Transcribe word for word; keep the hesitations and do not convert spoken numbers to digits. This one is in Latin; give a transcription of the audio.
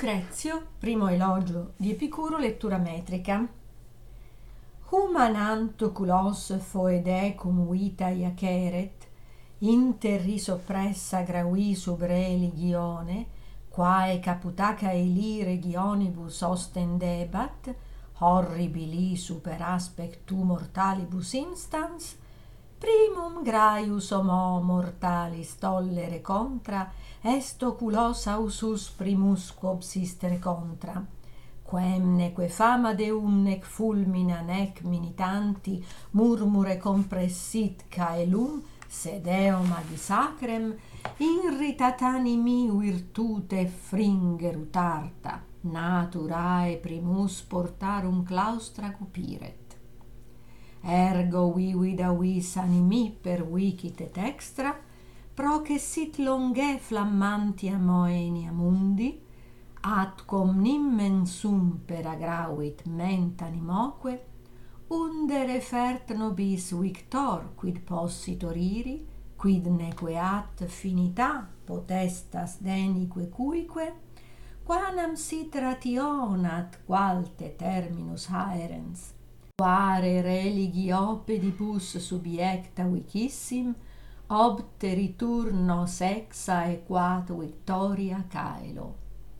Lucrezio, primo elogio di Epicuro, lettura metrica. Humananto culos foede cum vita iaceret, interri soppressa gravi subre legione, quae caputaca eli regionibus ostendebat, horribili super aspectu mortalibus instans, primum graius homo mortalis tollere contra, est oculos ausus primus quo obsistere contra, quem neque fama deum nec fulmina nec militanti murmure compressit caelum, sed eo magi sacrem irritat animi virtute fringerunt arta, naturae primus portarum claustra cupiret. Ergo vivida vis animi pervicit et extra, proque sit longe flammantia moenia mundi, atquam nimmen sum per agravit ment animoque, unde refert nobis victor quid possitor iri, quid neque at finita potestas denique cuique, quanam sit rationat qualte terminus haerens, quare religio pedibus subiecta vicissim, obte riturno sexa equat victoria caelo.